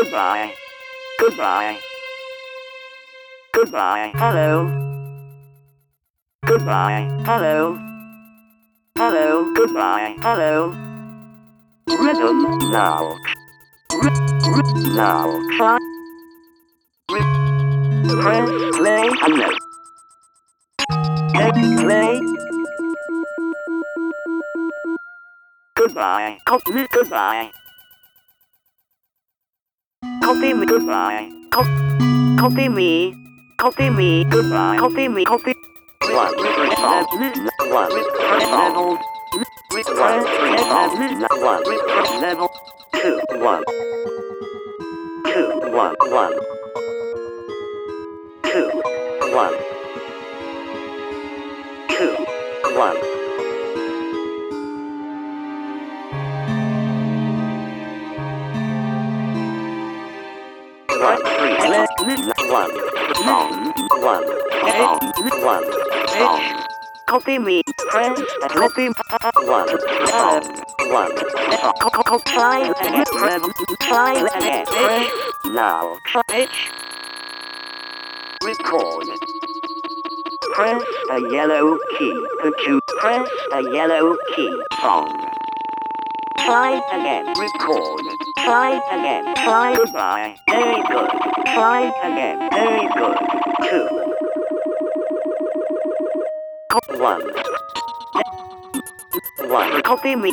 Goodbye. Goodbye. Goodbye. Hello. Goodbye. Hello. Hello. Goodbye. Hello. Rhythm now. Now. Try. Press play and note. Play. Goodbye. Copy. Goodbye. Copy me. Goodbye. Copy me. Copy me. Goodbye. Copy me. Copy. One. One. Level. One. Level. Two. One. Two. One. One. Two. One. Two. One. One. Three. One. Song. One. Song. One. Song. Copy me. Press. Copy. One. Song. One. Try again. Try again. Press. Now. Try. Record. Press a yellow key to press a yellow key. Song. Try again. Record. Try again. Try. Goodbye. Very good. Try again. Very good. Two. One. One. Copy me.